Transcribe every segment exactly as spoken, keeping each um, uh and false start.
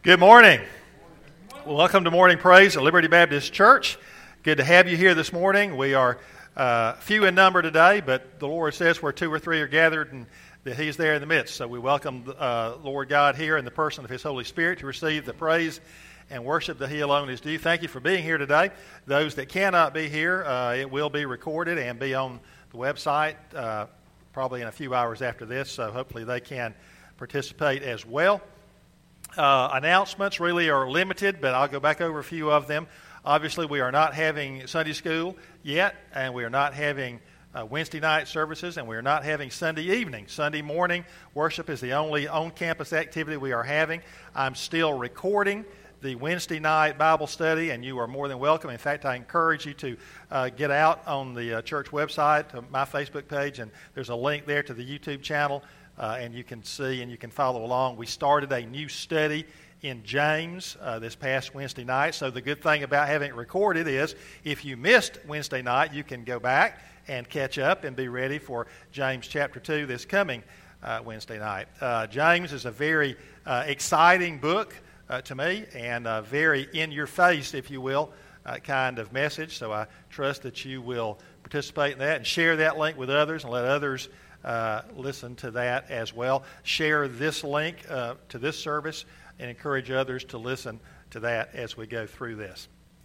Good morning. Welcome to Morning Praise at Liberty Baptist Church. Good to have you here this morning. We are uh, few in number today, but the Lord says where two or three are gathered and that He's there in the midst. So we welcome uh, Lord God here in the person of His Holy Spirit to receive the praise and worship that He alone is due. Thank you for being here today. Those that cannot be here, uh, it will be recorded and be on the website uh, probably in a few hours after this, so hopefully they can participate as well. Uh, announcements really are limited, but I'll go back over a few of them. Obviously, we are not having Sunday school yet, and we are not having uh, Wednesday night services, and we are not having Sunday evening. Sunday morning worship is the only on-campus activity we are having. I'm still recording the Wednesday night Bible study, and you are more than welcome. In fact, I encourage you to uh, get out on the uh, church website, to my Facebook page, and there's a link there to the YouTube channel. Uh, and you can see and you can follow along. We started a new study in James uh, this past Wednesday night. So the good thing about having it recorded is if you missed Wednesday night, you can go back and catch up and be ready for James chapter two this coming uh, Wednesday night. Uh, James is a very uh, exciting book uh, to me and a very in-your-face, if you will, uh, kind of message. So I trust that you will participate in that and share that link with others and let others Uh, listen to that as well. Share this link uh, to this service and encourage others to listen to that as we go through this.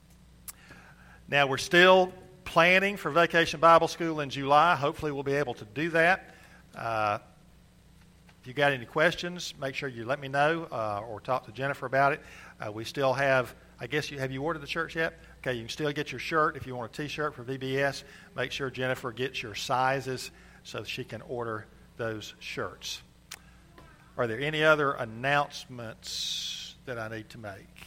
Now, we're still planning for Vacation Bible School in July. Hopefully, we'll be able to do that. Uh, if you got any questions, make sure you let me know uh, or talk to Jennifer about it. Uh, we still have, I guess, you have you ordered the shirts yet? Okay, you can still get your shirt. If you want a T-shirt for V B S, make sure Jennifer gets your sizes so she can order those shirts. Are there any other announcements that I need to make?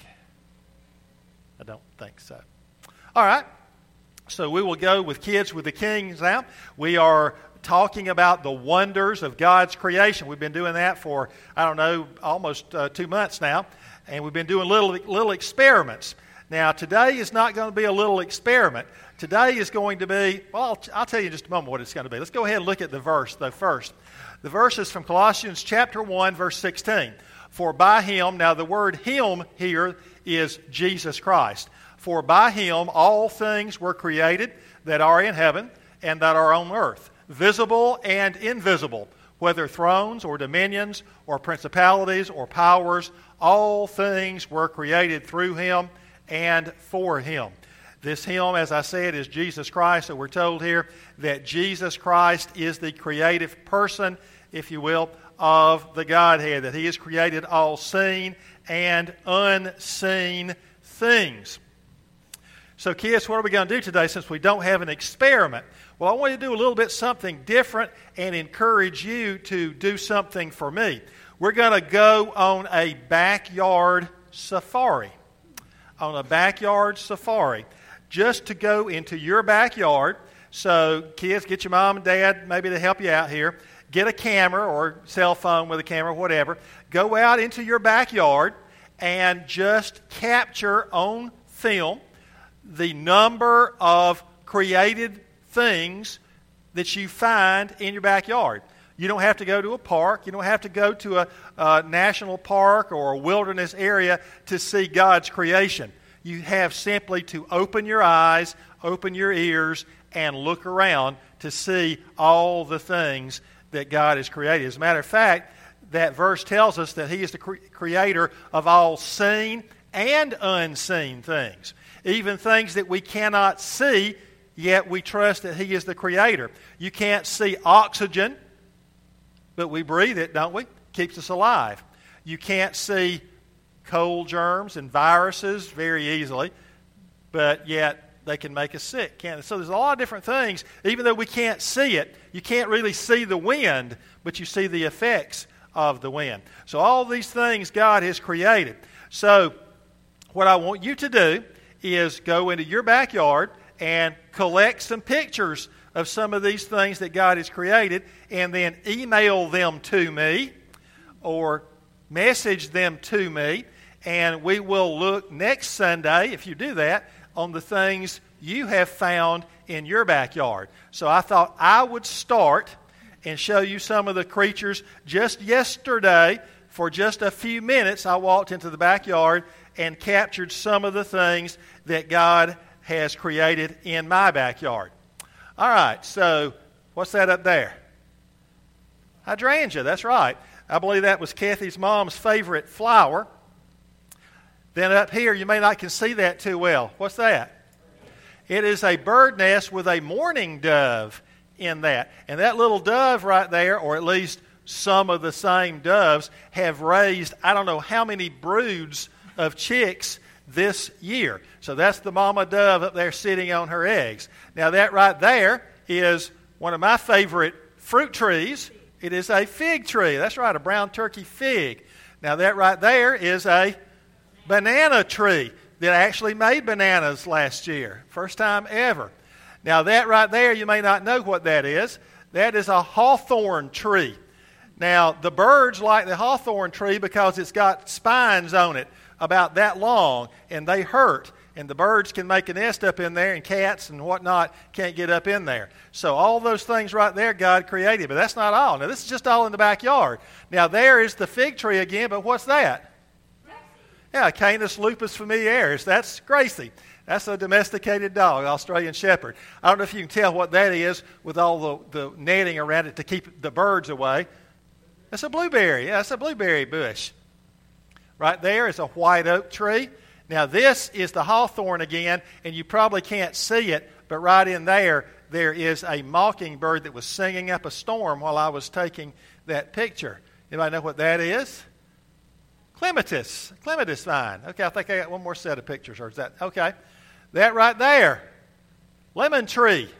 I don't think so. All right. So we will go with Kids with the Kings now. We are talking about the wonders of God's creation. We've been doing that for, I don't know, almost uh, two months now. And we've been doing little little experiments. Now, today is not going to be a little experiment. Today is going to be, well, I'll, I'll tell you in just a moment what it's going to be. Let's go ahead and look at the verse, though, first. The verse is from Colossians chapter one, verse sixteen. For by Him, now the word Him here is Jesus Christ. For by Him all things were created that are in heaven and that are on earth, visible and invisible, whether thrones or dominions or principalities or powers, all things were created through Him and for Him. This Him, as I said, is Jesus Christ. So we're told here that Jesus Christ is the creative person, if you will, of the Godhead, that He has created all seen and unseen things. So kids, what are we going to do today since we don't have an experiment? Well, I want you to do a little bit something different and encourage you to do something for me. We're going to go on a backyard safari. On a backyard safari, just to go into your backyard. So kids, get your mom and dad maybe to help you out here. Get a camera or cell phone with a camera, whatever. Go out into your backyard and just capture on film the number of created things that you find in your backyard. You don't have to go to a park. You don't have to go to a, a national park or a wilderness area to see God's creation. You have simply to open your eyes, open your ears, and look around to see all the things that God has created. As a matter of fact, that verse tells us that He is the cre- creator of all seen and unseen things. Even things that we cannot see, yet we trust that He is the creator. You can't see oxygen, but we breathe it, don't we? Keeps us alive. You can't see cold germs and viruses very easily, but yet they can make us sick, can't they? So there's a lot of different things. Even though we can't see it, you can't really see the wind, but you see the effects of the wind. So all these things God has created. So what I want you to do is go into your backyard and collect some pictures of some of these things that God has created and then email them to me or message them to me, and we will look next Sunday, if you do that, on the things you have found in your backyard. So I thought I would start and show you some of the creatures. Just yesterday, for just a few minutes, I walked into the backyard and captured some of the things that God has created in my backyard. All right, so what's that up there? Hydrangea, that's right. I believe that was Kathy's mom's favorite flower. Then up here, you may not can see that too well. What's that? It is a bird nest with a mourning dove in that. And that little dove right there, or at least some of the same doves, have raised I don't know how many broods of chicks this year. So that's the mama dove up there sitting on her eggs. Now that right there is one of my favorite fruit trees. It is a fig tree. That's right, a brown turkey fig. Now that right there is a banana tree that actually made bananas last year. First time ever. Now that right there, you may not know what that is. That is a hawthorn tree. Now the birds like the hawthorn tree because it's got spines on it about that long, and they hurt. And the birds can make a nest up in there, and cats and whatnot can't get up in there. So all those things right there God created, but that's not all. Now this is just all in the backyard. Now there is the fig tree again, but what's that? Yeah, Canis lupus familiaris. That's Gracie. That's a domesticated dog, Australian Shepherd. I don't know if you can tell what that is with all the, the netting around it to keep the birds away. That's a blueberry. Yeah, that's a blueberry bush. Right there is a white oak tree. Now this is the hawthorn again, and you probably can't see it, but right in there, there is a mockingbird that was singing up a storm while I was taking that picture. Anybody know what that is? Clematis. Clematis vine. Okay, I think I got one more set of pictures. Or is that okay? That right there. Lemon tree.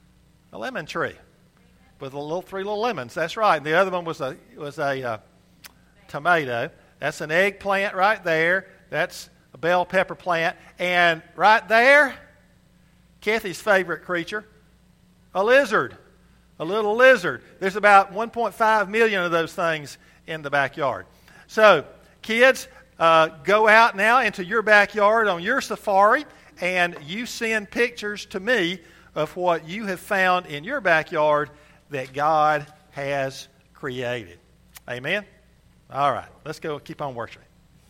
A lemon tree. With a little three little lemons. That's right. And the other one was a was a uh, tomato. That's an eggplant right there. That's a bell pepper plant. And right there, Kathy's favorite creature, a lizard. A little lizard. There's about one point five million of those things in the backyard. So, kids, uh, go out now into your backyard on your safari, and you send pictures to me of what you have found in your backyard that God has created. Amen? All right, let's go keep on worshiping.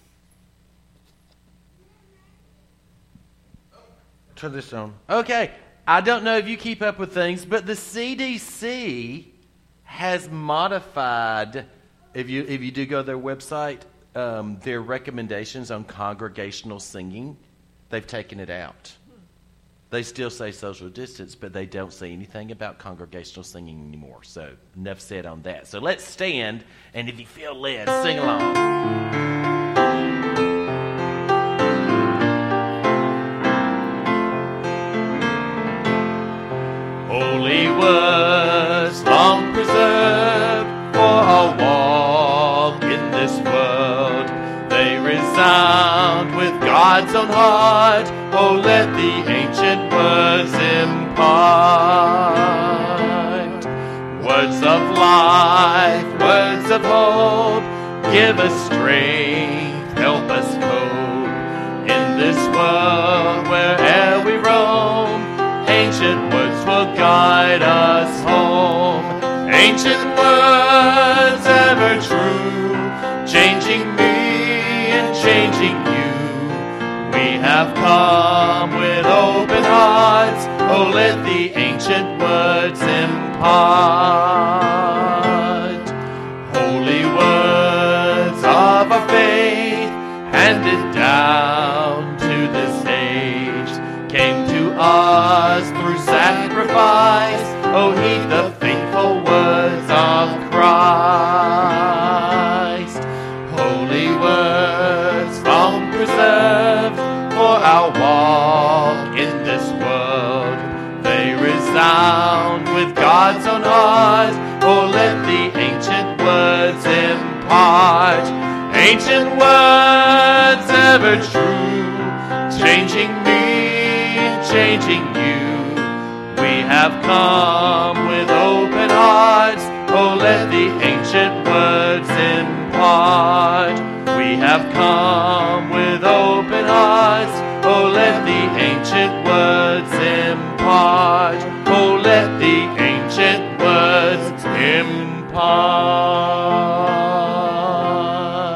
Turn this on. Okay, I don't know if you keep up with things, but the C D C has modified, if you if you do go to their website, um, their recommendations on congregational singing. They've taken it out. They still say social distance, but they don't say anything about congregational singing anymore. So enough said on that. So let's stand, and if you feel led, sing along. Holy words long preserved for our walk in this world. They resound with God's own heart. Oh, let the ancient words impart. Words of life, words of hope. Give us strength, help us cope. In this world, where'er we roam, ancient words will guide us home. Ancient words ever true, changing me and changing you. We have come with open hearts. Oh, let the ancient words impart. Holy words of our faith, handed down to this age, came to us through sacrifice. Oh, heed the faithful words of Christ. Holy words long preserved for our walk in this world. They resound with God's own heart. Oh, let the ancient words impart. Ancient words ever true, changing me, changing you. We have come with open hearts. Oh, let the ancient words impart. We have come with open hearts. Oh, let the ancient words impart. Oh, let the ancient words impart.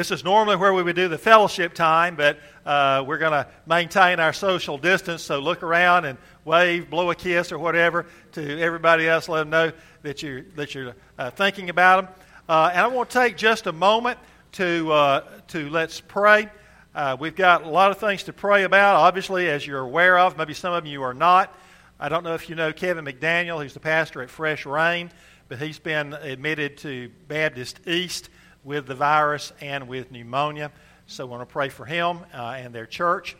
This is normally where we would do the fellowship time, but uh, we're going to maintain our social distance, so look around and wave, blow a kiss or whatever to everybody else, let them know that you're, that you're uh, thinking about them. Uh, and I want to take just a moment to, uh, to let's pray. Uh, we've got a lot of things to pray about, obviously, as you're aware of. Maybe some of you are not. I don't know if you know Kevin McDaniel, who's the pastor at Fresh Rain, but he's been admitted to Baptist East with the virus and with pneumonia. So I want to pray for him uh, and their church.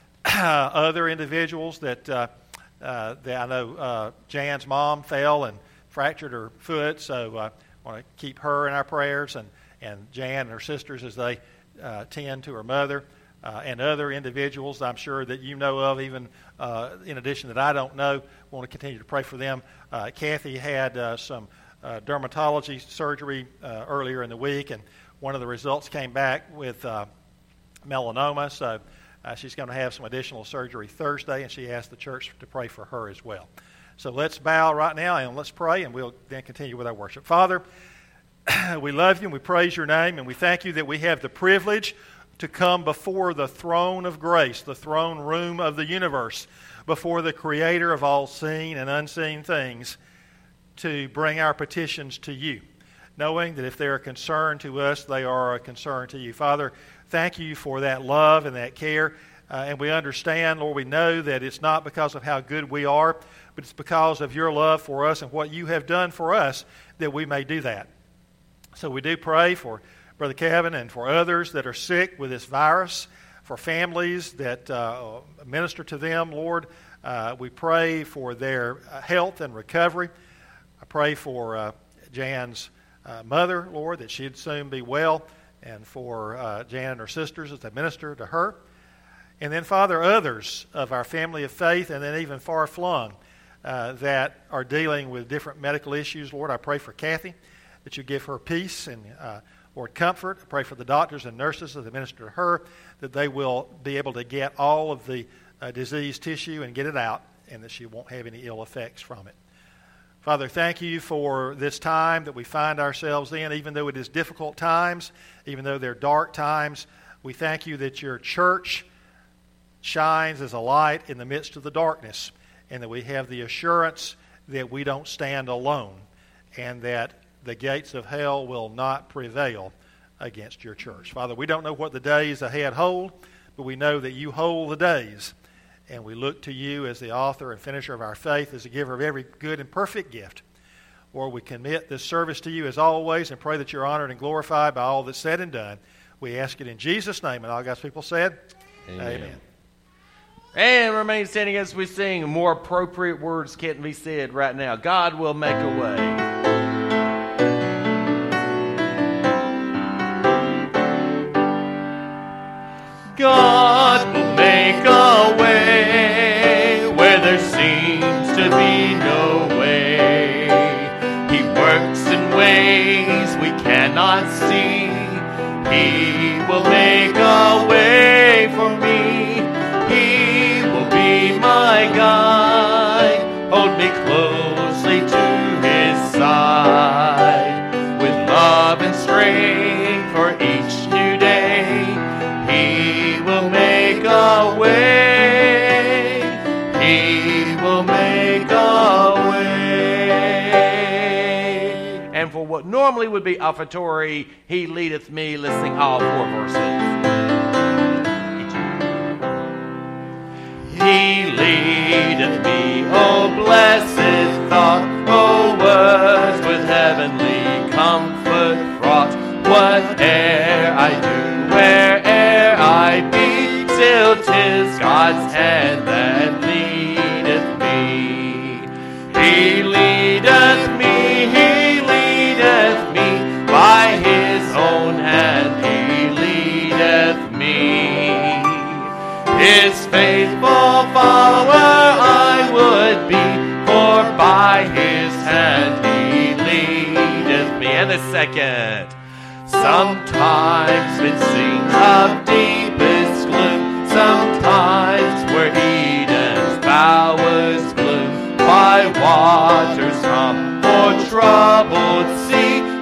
Other individuals that, uh, uh, that I know, uh, Jan's mom fell and fractured her foot, so I uh, want to keep her in our prayers, and, and Jan and her sisters as they uh, tend to her mother, uh, and other individuals I'm sure that you know of, even uh, in addition that I don't know. Want to continue to pray for them. Uh, Kathy had uh, some Uh, dermatology surgery uh, earlier in the week, and one of the results came back with uh, melanoma, so uh, she's going to have some additional surgery Thursday, and she asked the church to pray for her as well. So let's bow right now and let's pray, and we'll then continue with our worship. Father, we love you and we praise your name, and we thank you that we have the privilege to come before the throne of grace, the throne room of the universe, before the Creator of all seen and unseen things, to bring our petitions to you, knowing that if they're a concern to us, they are a concern to you. Father, thank you for that love and that care, uh, and we understand, Lord, we know that it's not because of how good we are, but it's because of your love for us and what you have done for us that we may do that. So we do pray for Brother Kevin and for others that are sick with this virus, for families that uh, minister to them, Lord. Uh, we pray for their health and recovery. I pray for uh, Jan's uh, mother, Lord, that she'd soon be well, and for uh, Jan and her sisters as they minister to her. And then, Father, others of our family of faith, and then even far-flung, uh, that are dealing with different medical issues. Lord, I pray for Kathy, that you give her peace and, uh, Lord, comfort. I pray for the doctors and nurses as they minister to her, that they will be able to get all of the uh, diseased tissue and get it out, and that she won't have any ill effects from it. Father, thank you for this time that we find ourselves in, even though it is difficult times, even though they're dark times. We thank you that your church shines as a light in the midst of the darkness, and that we have the assurance that we don't stand alone, and that the gates of hell will not prevail against your church. Father, we don't know what the days ahead hold, but we know that you hold the days. And we look to you as the author and finisher of our faith, as the giver of every good and perfect gift. Lord, we commit this service to you as always and pray that you're honored and glorified by all that's said and done. We ask it in Jesus' name. And all God's people said, Amen. Amen. And remain standing as we sing. More appropriate words can't be said right now. God will make a way. God will make a way where there seems to be no way. He works in ways we cannot see. He will make a way for me. He will be my guide. Hold me closely to his side. With love and strength for each new day, he will make a way. He will make a way. And for what normally would be offertory, he leadeth me. Let's sing all four verses. He leadeth me, oh blessed thought, oh words with heavenly comfort fraught. Whate'er I do, where'er I be, still 'tis God's hand that leadeth me. He leadeth me, he leadeth me, by his own hand he leadeth me. His faithful follower I would be, for by his hand he leadeth me. And the second. Sometimes in scenes of deepest gloom, sometimes where Eden's bowers bloom, by waters calm or troubled sea, still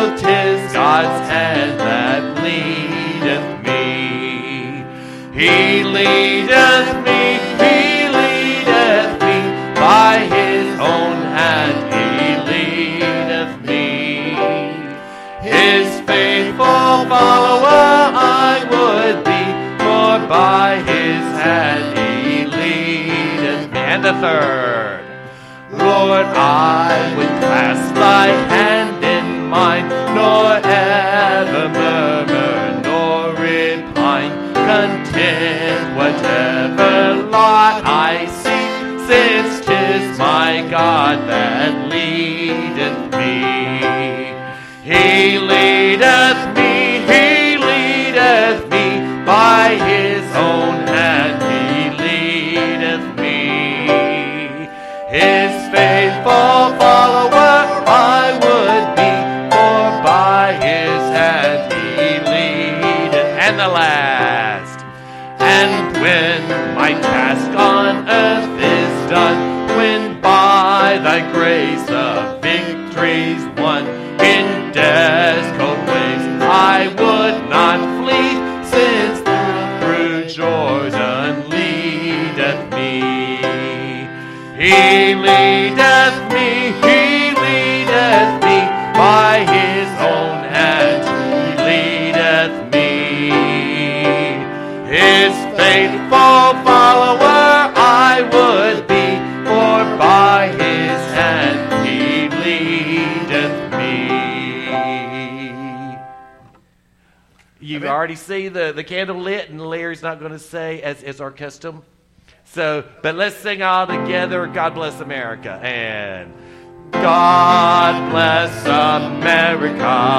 know 'tis God's hand that leadeth me. He leadeth me, he leadeth me, by his own hand he leadeth me. His faithful follower I would be, for by his hand he leadeth me. And the third, Lord, I would clasp thy hand in mine, nor ever murmur, nor repine, content whatever lot I see, since 'tis my God that leadeth me. He leadeth me, he leadeth me, by his own hand he leadeth me. His faithful follower I would be, for by his hand he leadeth. And the last, and when my task on earth is done, when by thy grace the victory's won, in death's cold waves I would not flee, since through Jordan leadeth me. He leadeth me, he leadeth me, by his own hand he leadeth me. His faithful follower I would be, for by his hand he leadeth me. You already see the, the candle lit, and Larry's not going to say, as is our custom. So, but let's sing all together, God Bless America. And God bless America,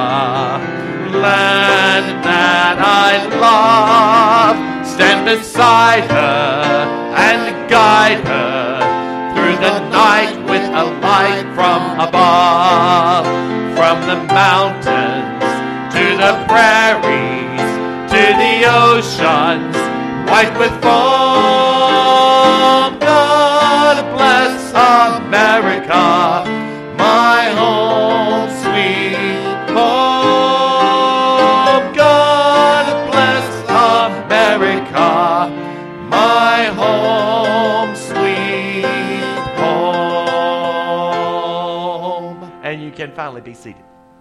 land that I love. Stand beside her and guide her through the night with a light from above. From the mountains to the prairies, to the oceans white with foam. God bless America, my home sweet home. God bless America, my home sweet home. And you can finally be seated.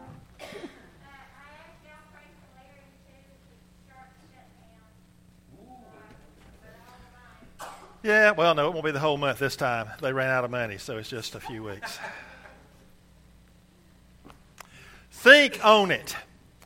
Yeah, well, no, it won't be the whole month this time. They ran out of money, so it's just a few weeks. Think on it.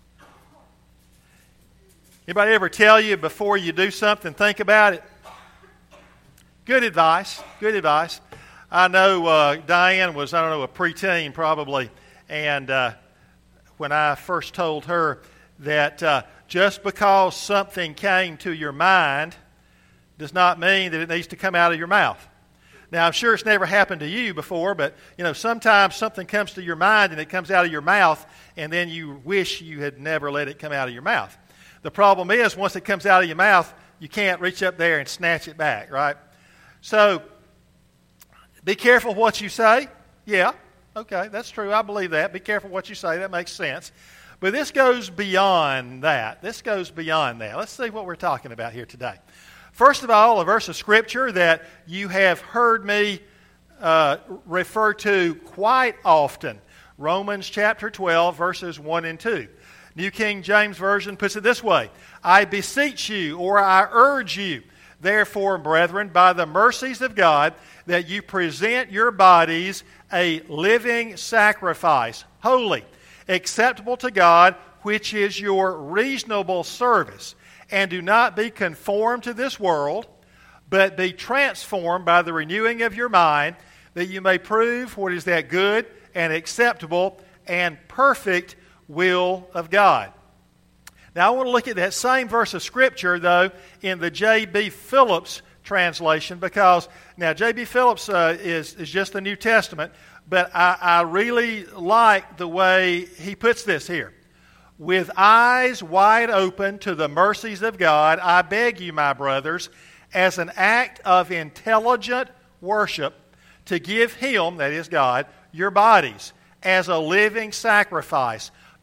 Anybody ever tell you before you do something, think about it? Good advice, good advice. I know uh, Diane was, I don't know, a preteen probably, and uh, when I first told her that uh, just because something came to your mind does not mean that it needs to come out of your mouth. Now, I'm sure it's never happened to you before, but, you know, sometimes something comes to your mind and it comes out of your mouth, and then you wish you had never let it come out of your mouth. The problem is, once it comes out of your mouth, you can't reach up there and snatch it back, right? So, be careful what you say. Yeah, okay, that's true. I believe that. Be careful what you say. That makes sense. But this goes beyond that. This goes beyond that. Let's see what we're talking about here today. First of all, a verse of Scripture that you have heard me uh, refer to quite often. Romans chapter twelve, verses one and two. New King James Version puts it this way: I beseech you, or I urge you, therefore, brethren, by the mercies of God, that you present your bodies a living sacrifice, holy, acceptable to God, which is your reasonable service. And do not be conformed to this world, but be transformed by the renewing of your mind, that you may prove what is that good and acceptable and perfect will of God. Now, I want to look at that same verse of Scripture, though, in the J B Phillips translation, because now J B Phillips uh, is, is just the New Testament, but I, I really like the way he puts this here. With eyes wide open to the mercies of God, I beg you, my brothers, as an act of intelligent worship, to give Him, that is God, your bodies as a living sacrifice,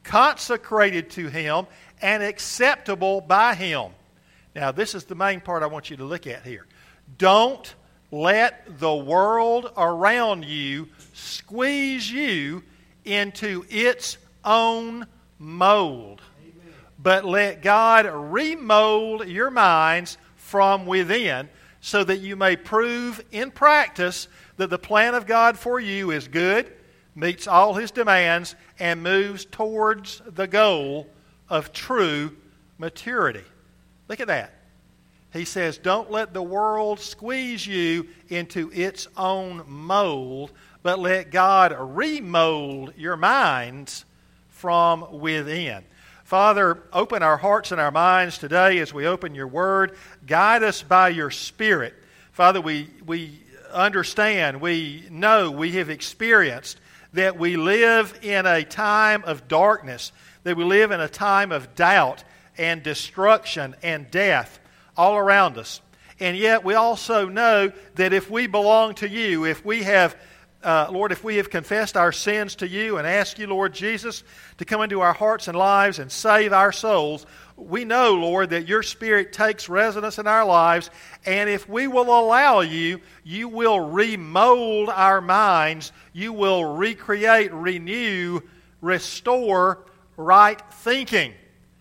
consecrated to Him, and acceptable by Him. Now, this is the main part I want you to look at here. Don't let the world around you squeeze you into its own mold. Amen. But let God remold your minds from within so that you may prove in practice that the plan of God for you is good, meets all His demands, and moves towards the goal of true maturity. Look at that. He says, don't let the world squeeze you into its own mold, but let God remold your minds from within. Father, open our hearts and our minds today as we open your word. Guide us by your Spirit. Father, we, we understand, we know, we have experienced that we live in a time of darkness, that we live in a time of doubt and destruction and death all around us. And yet we also know that if we belong to you, if we have, uh, Lord, if we have confessed our sins to you and asked you, Lord Jesus, to come into our hearts and lives and save our souls, we know, Lord, that your Spirit takes residence in our lives, and if we will allow you, you will remold our minds, you will recreate, renew, restore right thinking.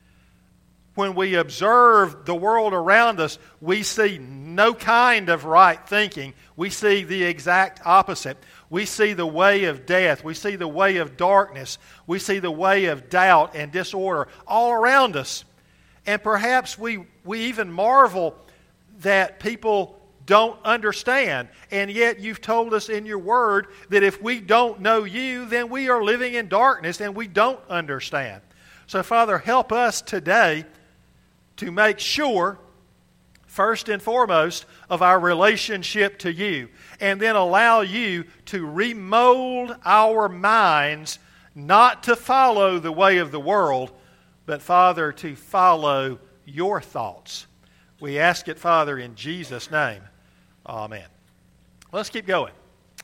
When we observe the world around us, we see no kind of right thinking. We see the exact opposite. We see the way of death. We see the way of darkness. We see the way of doubt and disorder all around us. And perhaps we, we even marvel that people don't understand. And yet you've told us in your word that if we don't know you, then we are living in darkness and we don't understand. So, Father, help us today to make sure, first and foremost, of our relationship to you, and then allow you to remold our minds not to follow the way of the world, but, Father, to follow your thoughts. We ask it, Father, in Jesus' name. Amen. Let's keep going.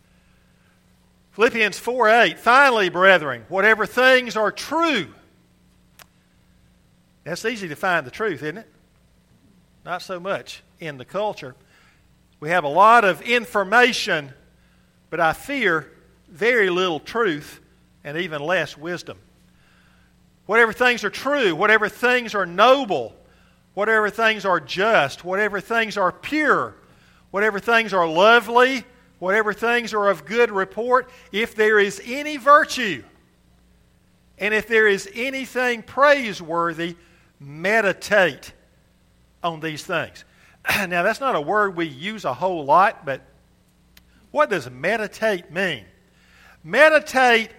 Philippians four eight, finally, brethren, whatever things are true. That's easy to find the truth, isn't it? Not so much in the culture. We have a lot of information, but I fear very little truth and even less wisdom. Whatever things are true, whatever things are noble, whatever things are just, whatever things are pure, whatever things are lovely, whatever things are of good report, if there is any virtue, and if there is anything praiseworthy, meditate on these things. Now, that's not a word we use a whole lot, but what does meditate mean? Meditate,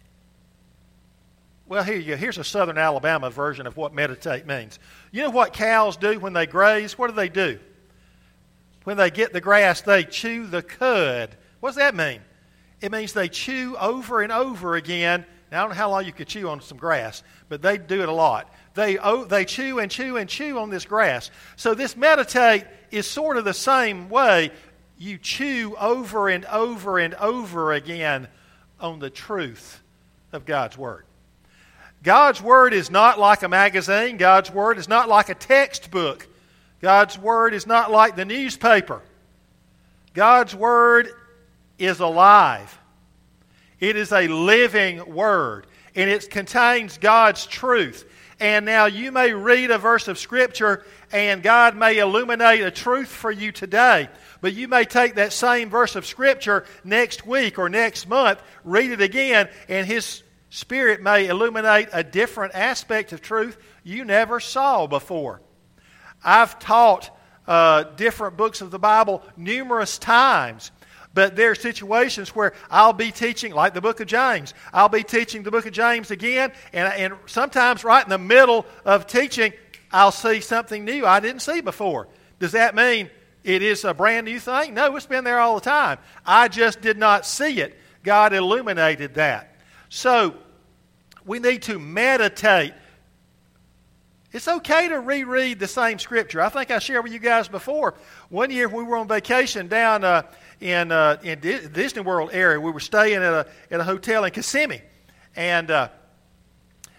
well, here you go. Here's a Southern Alabama version of what meditate means. You know what cows do when they graze? What do they do? When they get the grass, they chew the cud. What does that mean? It means they chew over and over again. Now, I don't know how long you could chew on some grass, but they do it a lot. They, oh, they chew and chew and chew on this grass. So this meditate is sort of the same way. You chew over and over and over again on the truth of God's Word. God's Word is not like a magazine. God's Word is not like a textbook. God's Word is not like the newspaper. God's Word is alive. It is a living Word, and it contains God's truth. And now you may read a verse of Scripture and God may illuminate a truth for you today. But you may take that same verse of Scripture next week or next month, read it again, and His Spirit may illuminate a different aspect of truth you never saw before. I've taught uh, different books of the Bible numerous times. But there are situations where I'll be teaching, like the book of James. I'll be teaching the book of James again, and, and sometimes right in the middle of teaching, I'll see something new I didn't see before. Does that mean it is a brand new thing? No, it's been there all the time. I just did not see it. God illuminated that. So, we need to meditate. It's okay to reread the same Scripture. I think I shared with you guys before. One year we were on vacation down uh, in uh, in Disney World area. We were staying at a at a hotel in Kissimmee, and uh,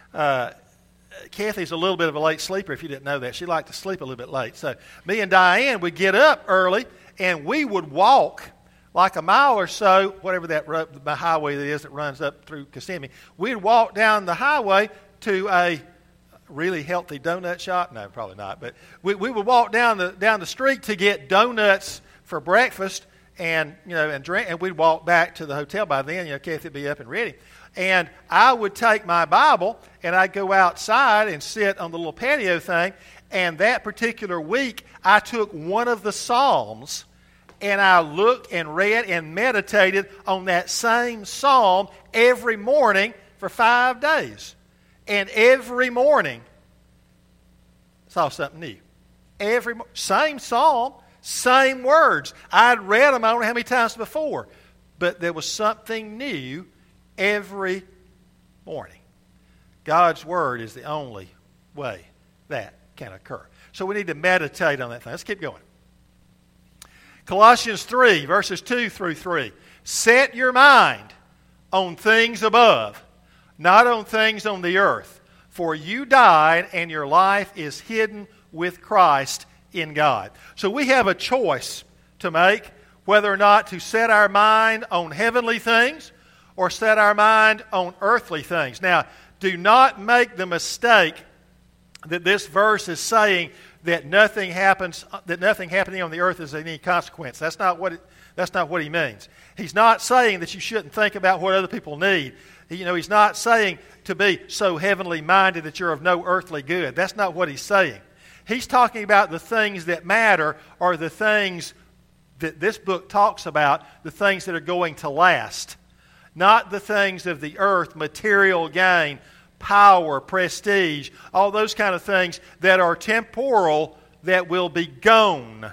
Uh, Kathy's a little bit of a late sleeper, if you didn't know that. She liked to sleep a little bit late. So me and Diane would get up early, and we would walk like a mile or so, whatever that road, the highway is that runs up through Kissimmee. We'd walk down the highway to a really healthy donut shop. No, probably not. But we, we would walk down the down the street to get donuts for breakfast, and you know, and drink, and we'd walk back to the hotel. By then, you know, Kathy would be up and ready. And I would take my Bible, and I'd go outside and sit on the little patio thing. And that particular week, I took one of the Psalms, and I looked and read and meditated on that same psalm every morning for five days. And every morning, saw something new. Every same psalm, same words. I'd read them I don't know how many times before, but there was something new every morning. God's Word is the only way that can occur. So we need to meditate on that thing. Let's keep going. Colossians three, verses two through three. Set your mind on things above, not on things on the earth. For you died, and your life is hidden with Christ in God. So we have a choice to make whether or not to set our mind on heavenly things or set our mind on earthly things. Now, do not make the mistake that this verse is saying that nothing happens, that nothing happening on the earth is of any consequence. That's not what it, that's not what he means. He's not saying that you shouldn't think about what other people need. You know, he's not saying to be so heavenly minded that you're of no earthly good. That's not what he's saying. He's talking about the things that matter, or the things that this book talks about, the things that are going to last. Not the things of the earth, material gain, power, prestige, all those kind of things that are temporal, that will be gone.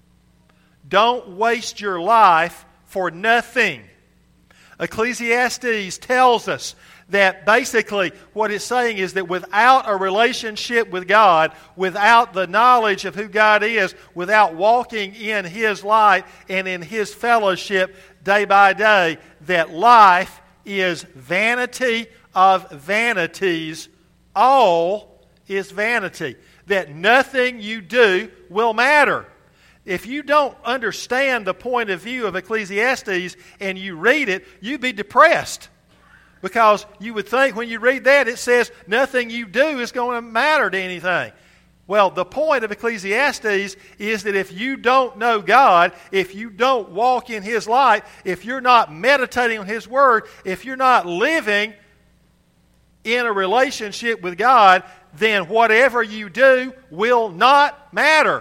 Don't waste your life for nothing. Ecclesiastes tells us that basically what it's saying is that without a relationship with God, without the knowledge of who God is, without walking in His light and in His fellowship day by day, that life is vanity of vanities. All is vanity. That nothing you do will matter. If you don't understand the point of view of Ecclesiastes and you read it, you'd be depressed. Because you would think when you read that, it says nothing you do is going to matter to anything. Well, the point of Ecclesiastes is that if you don't know God, if you don't walk in His light, if you're not meditating on His Word, if you're not living in a relationship with God, then whatever you do will not matter.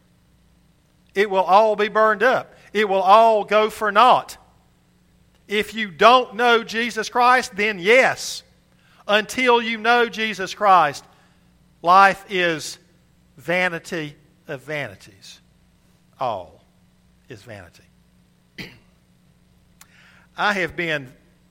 It will all be burned up. It will all go for naught. If you don't know Jesus Christ, then yes, until you know Jesus Christ, life is vanity of vanities. All is vanity. I have been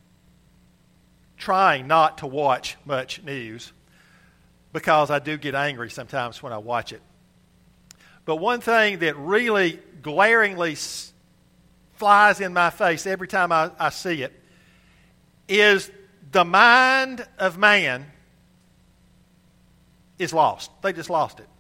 trying not to watch much news because I do get angry sometimes when I watch it. But one thing that really glaringly flies in my face every time I, I see it is the mind of man is lost. They just lost it.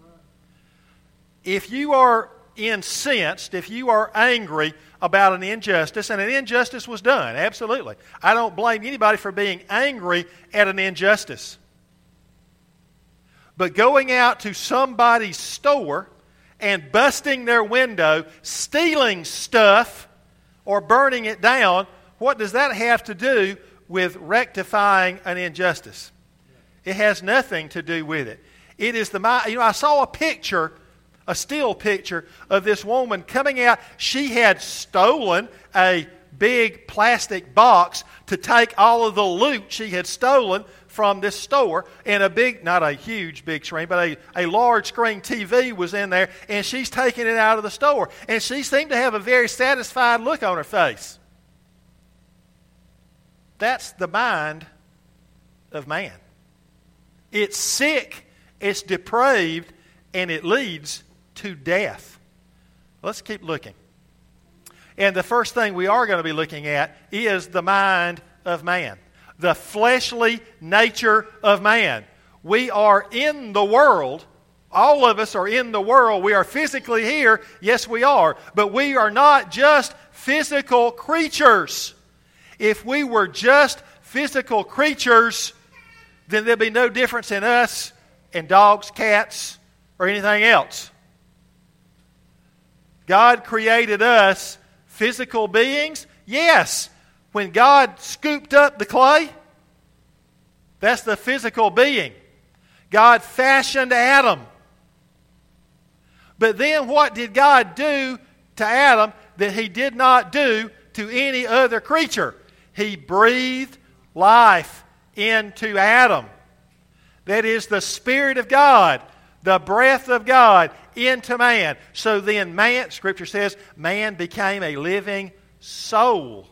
If you are incensed, if you are angry about an injustice, and an injustice was done, absolutely. I don't blame anybody for being angry at an injustice. But going out to somebody's store and busting their window, stealing stuff, or burning it down, what does that have to do with rectifying an injustice? It has nothing to do with it. It is the, you know, I saw a picture, a still picture of this woman coming out. She had stolen a big plastic box to take all of the loot she had stolen from this store, and a big, not a huge big screen, but a, a large screen T V was in there, and she's taking it out of the store. And she seemed to have a very satisfied look on her face. That's the mind of man. It's sick, it's depraved, and it leads to death. Let's keep looking. And the first thing we are going to be looking at is the mind of man. the fleshly nature of man. We are in the world. All of us are in the world. We are physically here. Yes, we are. But we are not just physical creatures. If we were just physical creatures, then there'd be no difference in us and dogs, cats, or anything else. God created us physical beings. Yes, when God scooped up the clay, that's the physical being. God fashioned Adam. But then what did God do to Adam that He did not do to any other creature? He breathed life into Adam. That is the Spirit of God, the breath of God into man. So then man, Scripture says, man became a living soul.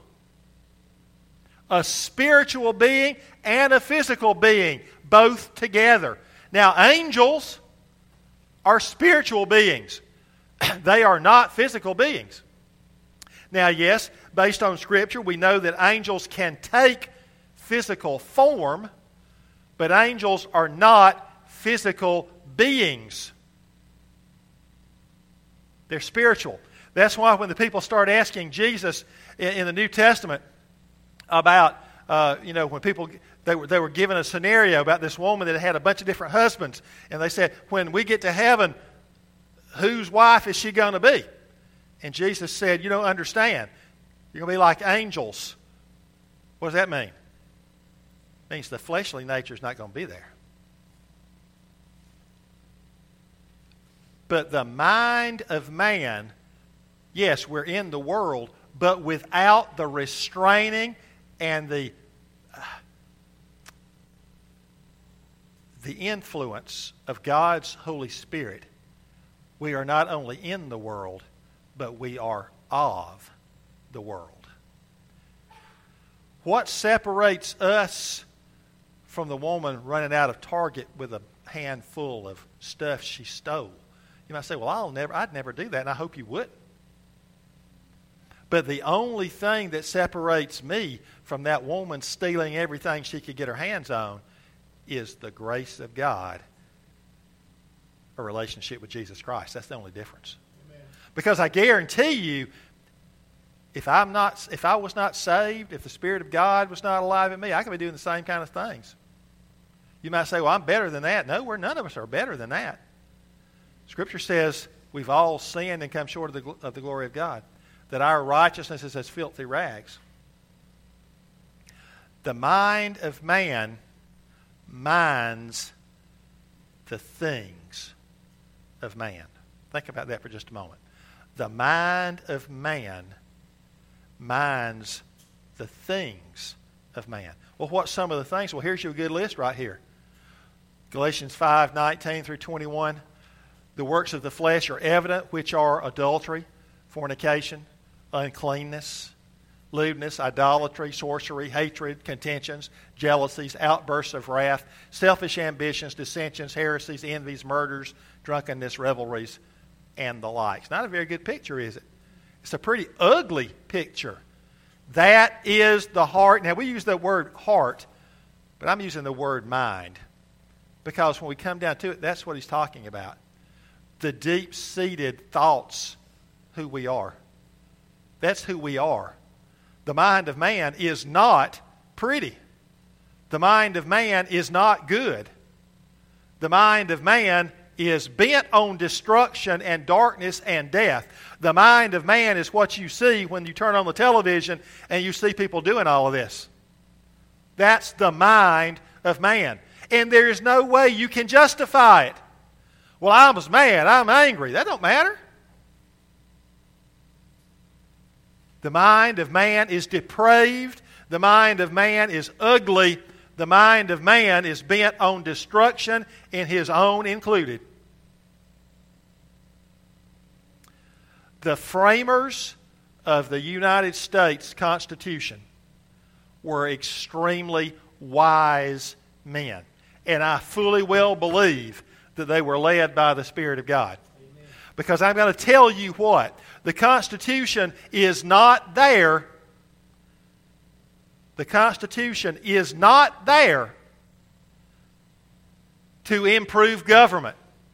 A spiritual being and a physical being, both together. Now, angels are spiritual beings. They are not physical beings. Now, yes, based on Scripture, we know that angels can take physical form, but angels are not physical beings. They're spiritual. That's why when the people start asking Jesus in, in the New Testament about, uh, you know, when people, they were, they were given a scenario about this woman that had a bunch of different husbands, and they said, when we get to heaven, whose wife is she going to be? And Jesus said, you don't understand. You're going to be like angels. What does that mean? It means the fleshly nature is not going to be there. But the mind of man, yes, we're in the world, but without the restraining and the uh, the influence of God's Holy Spirit, we are not only in the world, but we are of the world. What separates us from the woman running out of Target with a handful of stuff she stole? You might say, well, I'll never, I'd never do that, and I hope you wouldn't. But the only thing that separates me from that woman stealing everything she could get her hands on is the grace of God, a relationship with Jesus Christ. That's the only difference. Amen. Because I guarantee you, if I'm not, if I was not saved, if the Spirit of God was not alive in me, I could be doing the same kind of things. You might say, well, I'm better than that. No, we're none of us are better than that. Scripture says we've all sinned and come short of the, of the glory of God, that our righteousness is as filthy rags. The mind of man minds the things of man. Think about that for just a moment. The mind of man minds the things of man. Well, what's some of the things? Well, here's your good list right here. Galatians five, nineteen through twenty-one. The works of the flesh are evident, which are adultery, fornication, uncleanness, lewdness, idolatry, sorcery, hatred, contentions, jealousies, outbursts of wrath, selfish ambitions, dissensions, heresies, envies, murders, drunkenness, revelries, and the likes. Not a very good picture, is it? It's a pretty ugly picture. That is the heart. Now, we use the word heart, but I'm using the word mind. Because when we come down to it, that's what he's talking about. The deep-seated thoughts, who we are. That's who we are. The mind of man is not pretty. The mind of man is not good. The mind of man is bent on destruction and darkness and death. The mind of man is what you see when you turn on the television and you see people doing all of this. That's the mind of man. And there is no way you can justify it. Well, I was mad. I'm angry. That don't matter. The mind of man is depraved. The mind of man is ugly. The mind of man is bent on destruction, and his own included. The framers of the United States Constitution were extremely wise men. And I fully well believe that they were led by the Spirit of God. Amen. Because I'm going to tell you what, the Constitution is not there The Constitution is not there to improve government.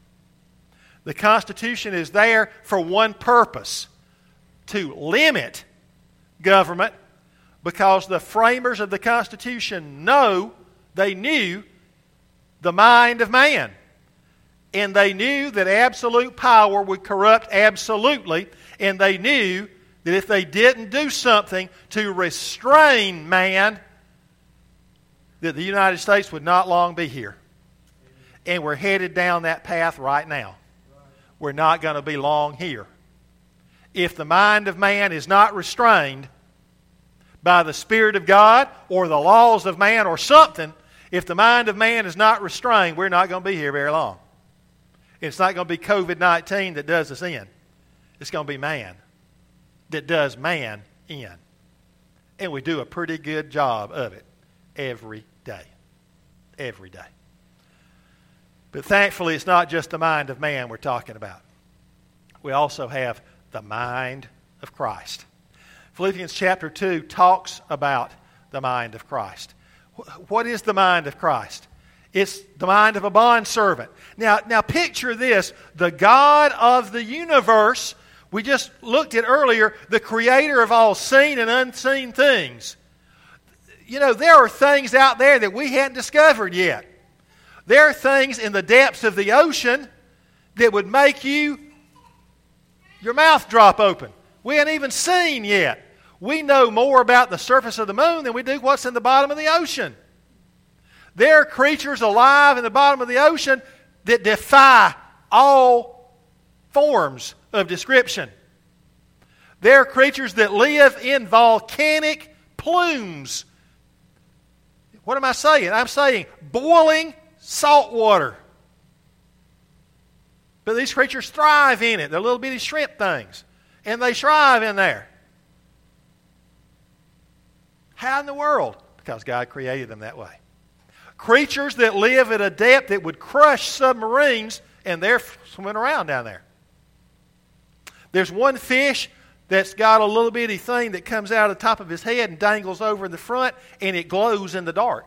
The Constitution is there for one purpose: to limit government, because the framers of the Constitution know, they knew the mind of man. And they knew that absolute power would corrupt absolutely, and they knew that if they didn't do something to restrain man, that the United States would not long be here. And we're headed down that path right now. We're not going to be long here. If the mind of man is not restrained by the Spirit of God or the laws of man or something, if the mind of man is not restrained, we're not going to be here very long. It's not going to be covid nineteen that does us in. It's going to be man that does man in. And we do a pretty good job of it every day. Every day. But thankfully, it's not just the mind of man we're talking about. We also have the mind of Christ. Philippians chapter two talks about the mind of Christ. What is the mind of Christ? It's the mind of a bondservant. Now, now picture this. The God of the universe, we just looked at earlier, the creator of all seen and unseen things. You know, there are things out there that we hadn't discovered yet. There are things in the depths of the ocean that would make you, your mouth drop open. We haven't even seen yet. We know more about the surface of the moon than we do what's in the bottom of the ocean. There are creatures alive in the bottom of the ocean that defy all forms of description. There are creatures that live in volcanic plumes. What am I saying? I'm saying boiling salt water. But these creatures thrive in it. They're little bitty shrimp things. And they thrive in there. How in the world? Because God created them that way. Creatures that live at a depth that would crush submarines, and they're swimming around down there. There's one fish that's got a little bitty thing that comes out of the top of his head and dangles over in the front, and it glows in the dark.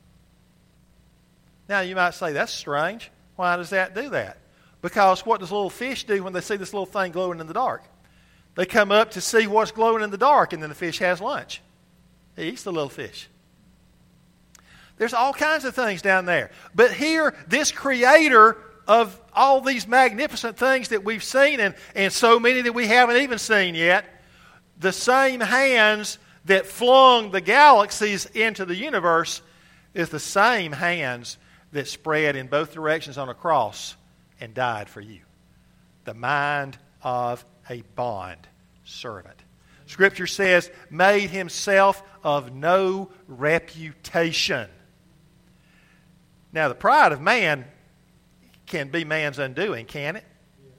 Now you might say, that's strange. Why does that do that? Because what does little fish do when they see this little thing glowing in the dark? They come up to see what's glowing in the dark, and then the fish has lunch. He eats the little fish. There's all kinds of things down there. But here, this creator of all these magnificent things that we've seen, and, and so many that we haven't even seen yet, the same hands that flung the galaxies into the universe is the same hands that spread in both directions on a cross and died for you. The mind of a bond servant. Scripture says, made himself of no reputation. Now, the pride of man can be man's undoing, can it?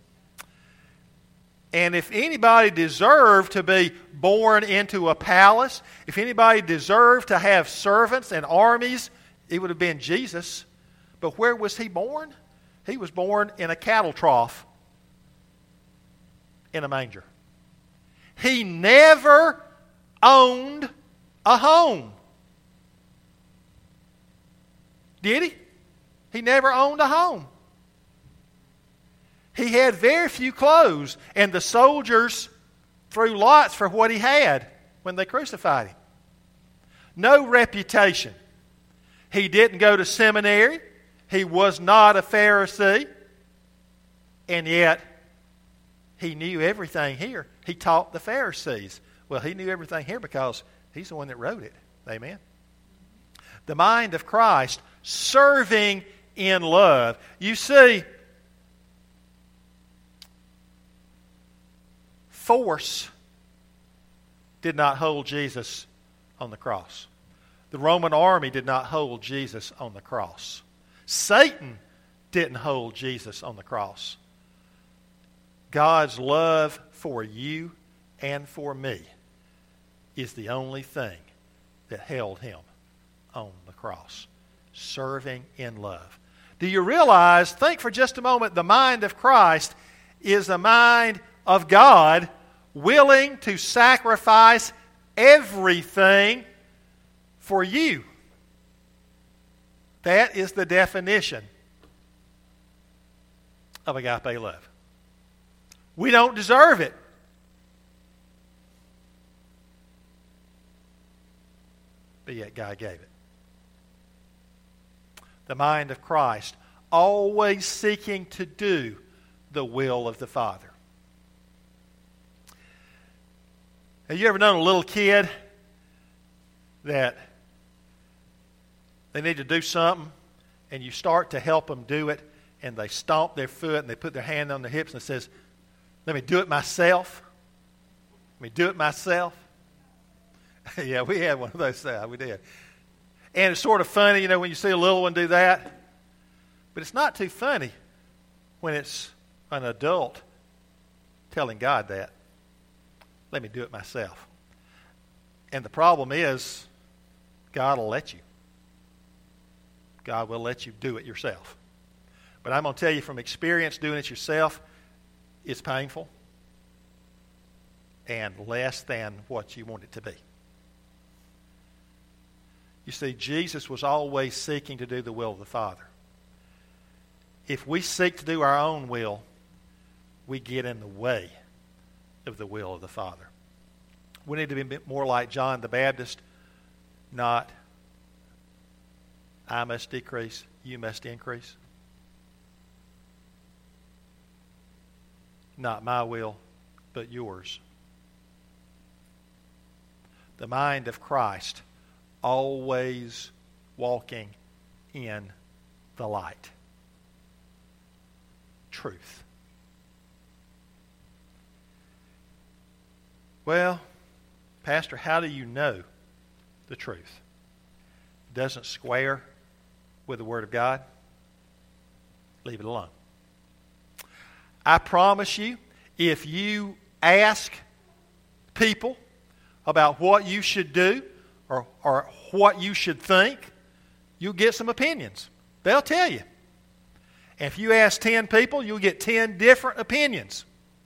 And if anybody deserved to be born into a palace, if anybody deserved to have servants and armies, it would have been Jesus. But where was he born? He was born in a cattle trough in a manger. He never owned a home. Did he? He never owned a home. He had very few clothes, and the soldiers threw lots for what he had when they crucified him. No reputation. He didn't go to seminary. He was not a Pharisee. And yet, he knew everything here. He taught the Pharisees. Well, he knew everything here because he's the one that wrote it. Amen. The mind of Christ, serving in love. You see, force did not hold Jesus on the cross. The Roman army did not hold Jesus on the cross. Satan didn't hold Jesus on the cross. God's love for you and for me is the only thing that held him on the cross. Serving in love. Do you realize, think for just a moment, the mind of Christ is the mind of God willing to sacrifice everything for you. That is the definition of agape love. We don't deserve it. But yet God gave it. The mind of Christ, always seeking to do the will of the Father. Have you ever known a little kid that they need to do something and you start to help them do it and they stomp their foot and they put their hand on their hips and it says, let me do it myself. Let me do it myself. Yeah, we had one of those. Uh, we did. And it's sort of funny, you know, when you see a little one do that. But it's not too funny when it's an adult telling God that. Let me do it myself. And the problem is, God will let you. God will let you do it yourself. But I'm going to tell you from experience, doing it yourself is painful and less than what you want it to be. You see, Jesus was always seeking to do the will of the Father. If we seek to do our own will, we get in the way of the will of the Father. We need to be a bit more like John the Baptist, not I must decrease, you must increase. Not my will, but yours. The mind of Christ, always walking in the light. Truth. Well, Pastor, how do you know the truth? Doesn't square with the Word of God? Leave it alone. I promise you, if you ask people about what you should do or, or what you should think, you'll get some opinions. They'll tell you. And if you ask ten people, you'll get ten different opinions.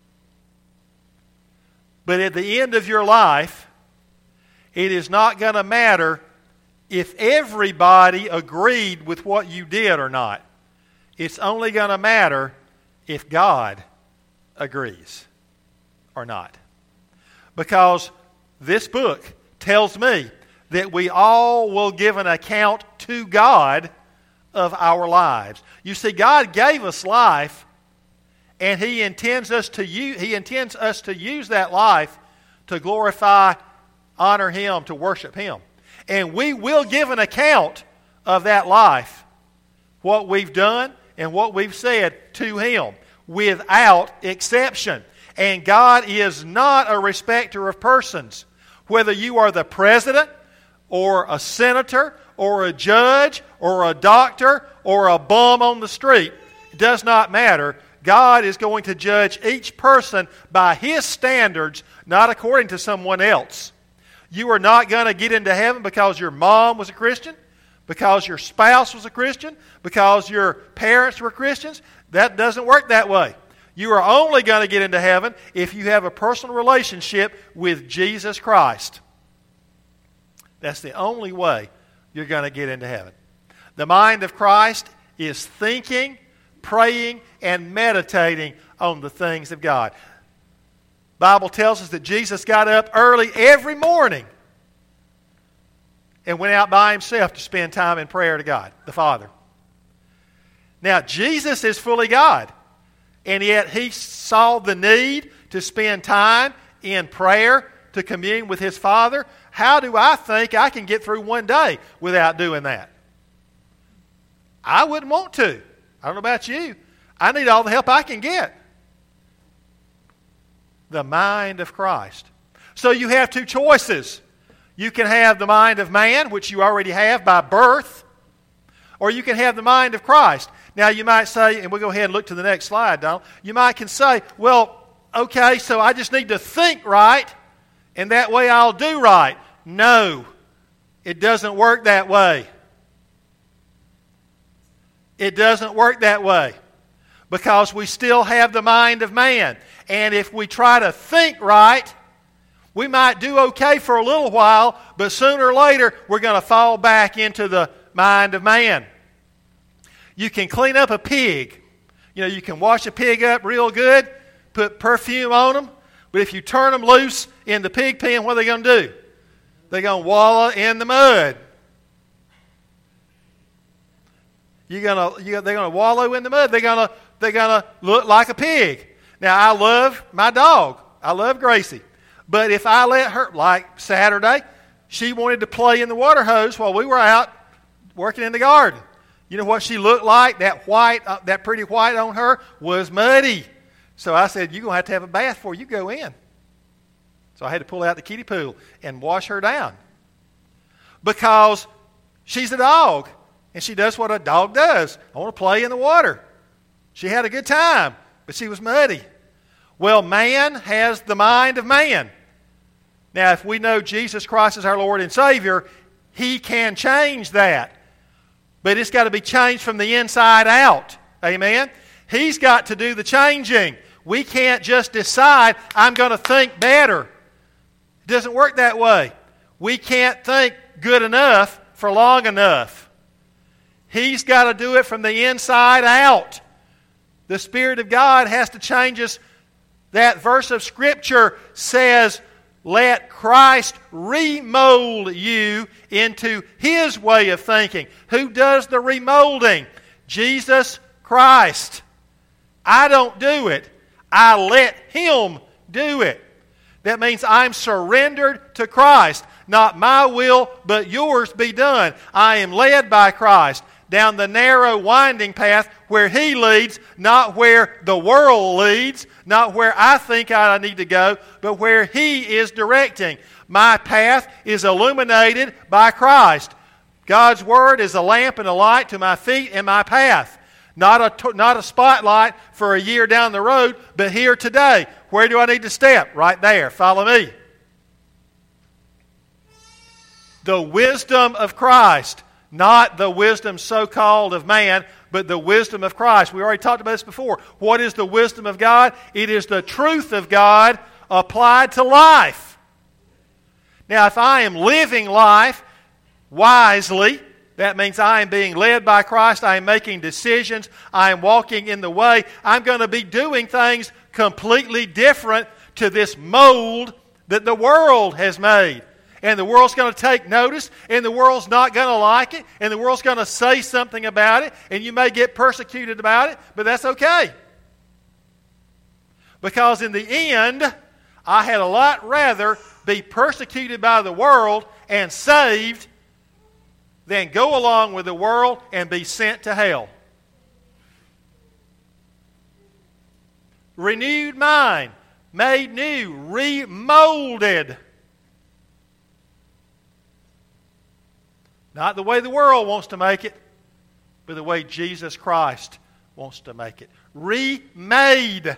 But at the end of your life, it is not going to matter if everybody agreed with what you did or not. It's only going to matter if God agrees or not. Because this book tells me that we all will give an account to God of our lives. You see, God gave us life, and He intends us to use, He intends us to use that life to glorify, honor Him, to worship Him. And we will give an account of that life, what we've done and what we've said to Him, without exception. And God is not a respecter of persons. Whether you are the president or a senator or a judge or a doctor or a bum on the street, it does not matter. God is going to judge each person by His standards, not according to someone else. You are not going to get into heaven because your mom was a Christian, because your spouse was a Christian, because your parents were Christians. That doesn't work that way. You are only going to get into heaven if you have a personal relationship with Jesus Christ. That's the only way you're going to get into heaven. The mind of Christ is thinking, praying, and meditating on the things of God. The Bible tells us that Jesus got up early every morning and went out by Himself to spend time in prayer to God, the Father. Now, Jesus is fully God, and yet He saw the need to spend time in prayer to commune with His Father. How do I think I can get through one day without doing that? I wouldn't want to. I don't know about you. I need all the help I can get. The mind of Christ. So you have two choices. You can have the mind of man, which you already have by birth, or you can have the mind of Christ. Now you might say, and we'll go ahead and look to the next slide, Donald. You might can say, well, okay, so I just need to think right, and that way I'll do right. No, it doesn't work that way. It doesn't work that way. Because we still have the mind of man. And if we try to think right, We might do okay for a little while, but sooner or later, we're going to fall back into the mind of man. You can clean up a pig. You know, you can wash a pig up real good, put perfume on them, but if you turn them loose in the pig pen, what are they going to do? They're going to wallow in the mud. You're gonna, you, they're going to wallow in the mud. They're going to, they're going to look like a pig. Now, I love my dog. I love Gracie. But if I let her, like Saturday, she wanted to play in the water hose while we were out working in the garden. You know what she looked like? That white, uh, that pretty white on her was muddy. So I said, you're going to have to have a bath before you go in. So I had to pull out the kiddie pool and wash her down. Because she's a dog, and she does what a dog does. I want to play in the water. She had a good time, but she was muddy. Well, man has the mind of man. Now, if we know Jesus Christ is our Lord and Savior, He can change that. But it's got to be changed from the inside out. Amen? He's got to do the changing. We can't just decide, I'm going to think better. It doesn't work that way. We can't think good enough for long enough. He's got to do it from the inside out. The Spirit of God has to change us. That verse of Scripture says, let Christ remold you into His way of thinking. Who does the remolding? Jesus Christ. I don't do it. I let Him do it. That means I'm surrendered to Christ. Not my will, but yours be done. I am led by Christ down the narrow, winding path where He leads, not where the world leads, not where I think I need to go, but where He is directing. My path is illuminated by Christ. God's Word is a lamp and a light to my feet and my path. Not a, not a spotlight for a year down the road, but here today. Where do I need to step? Right there. Follow me. The wisdom of Christ. Not the wisdom so-called of man, but the wisdom of Christ. We already talked about this before. What is the wisdom of God? It is the truth of God applied to life. Now, if I am living life wisely, that means I am being led by Christ. I am making decisions. I am walking in the way. I'm going to be doing things completely different to this mold that the world has made. And the world's going to take notice, and the world's not going to like it, and the world's going to say something about it, and you may get persecuted about it, but that's okay. Because in the end, I had a lot rather be persecuted by the world and saved than go along with the world and be sent to hell. Renewed mind, made new, remolded. Not the way the world wants to make it, but the way Jesus Christ wants to make it. Remade.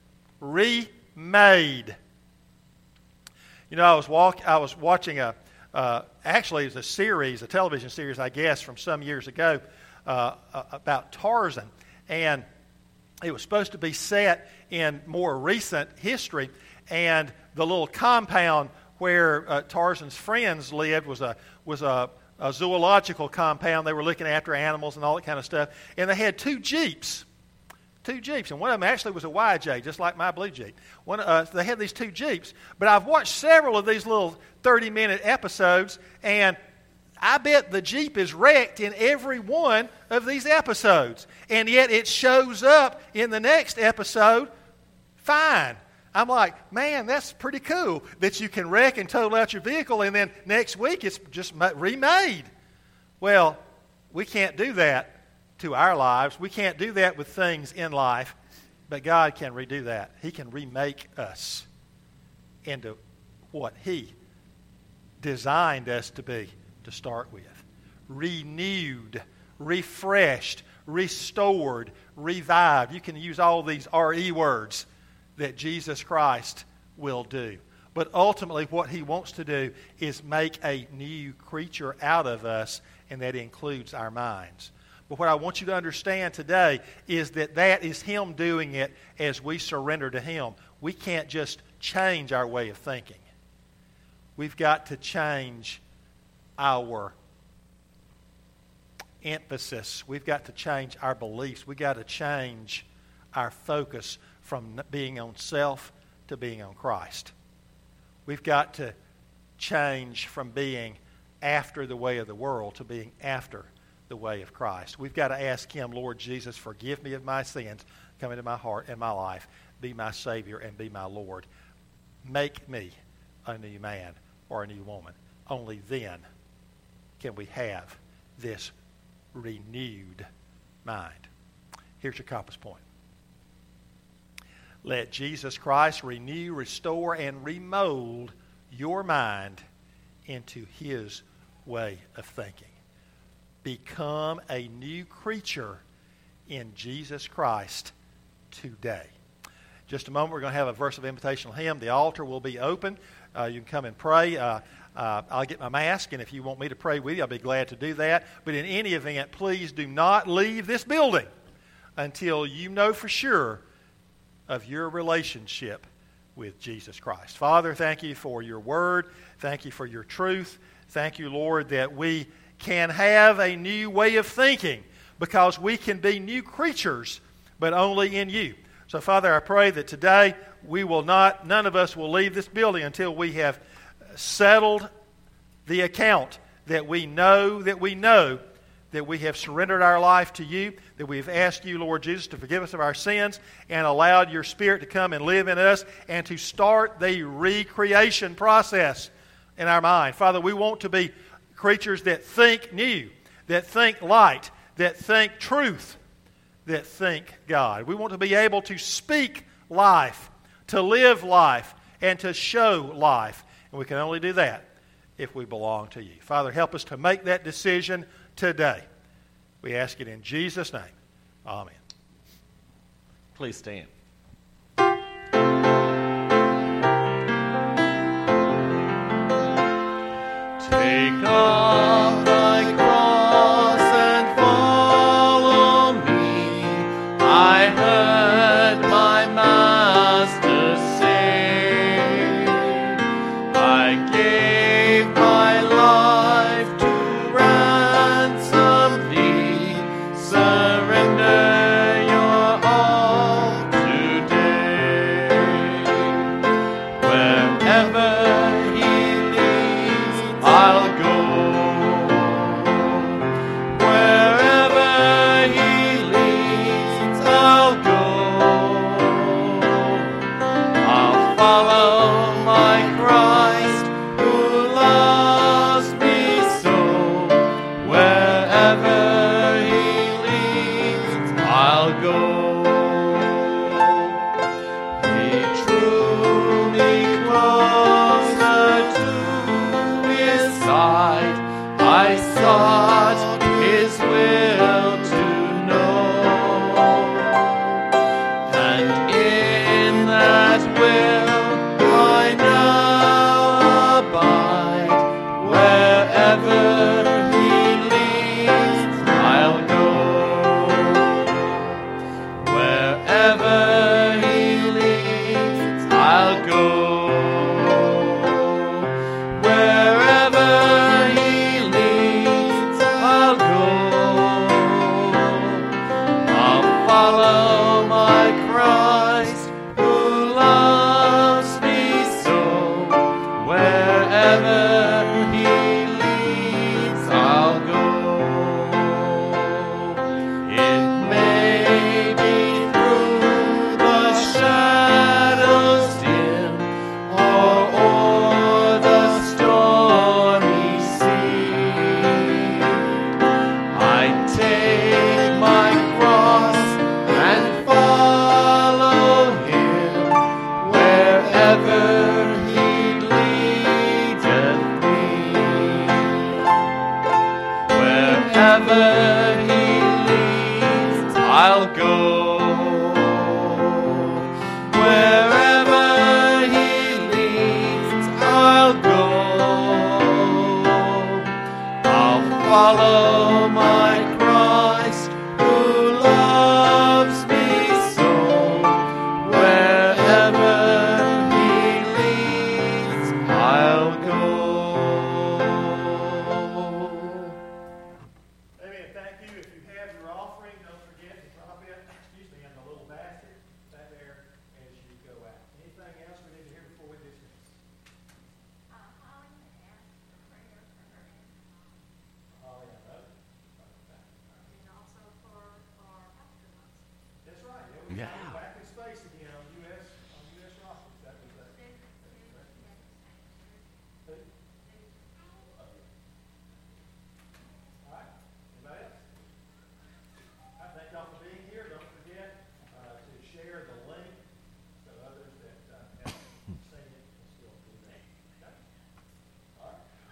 Remade. You know, I was walk. I was watching a. Uh, actually, it was a series, a television series, I guess, from some years ago uh, about Tarzan, and it was supposed to be set in more recent history, and the little compound where uh, Tarzan's friends lived was a was a a zoological compound. They were looking after animals and all that kind of stuff. And they had two Jeeps. Two Jeeps. And one of them actually was a Y J, just like my blue Jeep. One, uh, they had these two Jeeps. But I've watched several of these little thirty-minute episodes, and I bet the Jeep is wrecked in every one of these episodes. And yet it shows up in the next episode fine. I'm like, man, that's pretty cool that you can wreck and total out your vehicle and then next week it's just remade. Well, we can't do that to our lives. We can't do that with things in life, but God can redo that. He can remake us into what He designed us to be to start with. Renewed, refreshed, restored, revived. You can use all these R E words that Jesus Christ will do. But ultimately what He wants to do is make a new creature out of us, and that includes our minds. But what I want you to understand today is that that is Him doing it as we surrender to Him. We can't just change our way of thinking. We've got to change our emphasis. We've got to change our beliefs. We've got to change our focus from being on self to being on Christ. We've got to change from being after the way of the world to being after the way of Christ. We've got to ask Him, Lord Jesus, forgive me of my sins. Come into my heart and my life. Be my Savior and be my Lord. Make me a new man or a new woman. Only then can we have this renewed mind. Here's your compass point. Let Jesus Christ renew, restore, and remold your mind into His way of thinking. Become a new creature in Jesus Christ today. Just a moment, we're going to have a verse of invitational hymn. The altar will be open. Uh, you can come and pray. Uh, uh, I'll get my mask, and if you want me to pray with you, I'll be glad to do that. But in any event, please do not leave this building until you know for sure of your relationship with Jesus Christ. Father, thank you for your word. Thank you for your truth. Thank you, Lord, that we can have a new way of thinking because we can be new creatures, but only in you. So, Father, I pray that today we will not, none of us will leave this building until we have settled the account that we know that we know that we have surrendered our life to you, that we've asked you, Lord Jesus, to forgive us of our sins and allowed your Spirit to come and live in us and to start the recreation process in our mind. Father, we want to be creatures that think new, that think light, that think truth, that think God. We want to be able to speak life, to live life, and to show life. And we can only do that if we belong to you. Father, help us to make that decision today. We ask it in Jesus' name. Amen. Please stand. Take up thy cross and follow me. I heard my Master say, I gave my life to ransom thee. Surrender your all today. Wherever I'll go. Wherever He leads, I'll go. I'll follow my Christ who loves me so. Wherever He leads, I'll go. He drew me closer to His side. I sought His will to know, and in that will I now abide. Wherever He leads, I'll go. Wherever He leads, I'll go. Wherever He leads, I'll go. I'll follow my Christ who loves me so. Wherever He leads, I'll go. It may be through the shadows dim, or o'er the stormy sea. I take my cross and follow Him wherever He leadeth me. Wherever He leads, I'll go. Wherever He leads, I'll go. I'll follow my Christ who loves me so. Wherever He leads, I'll go.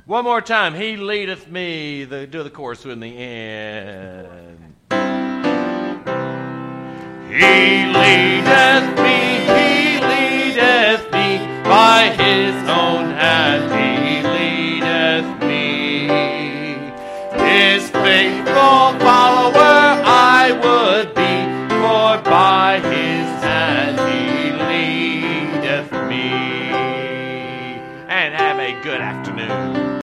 One more time. He leadeth me. The, do the chorus in the end. He leadeth me, he leadeth me, by his own hand he leadeth me. His faithful follower I would be, for by his hand he leadeth me. And have a good afternoon.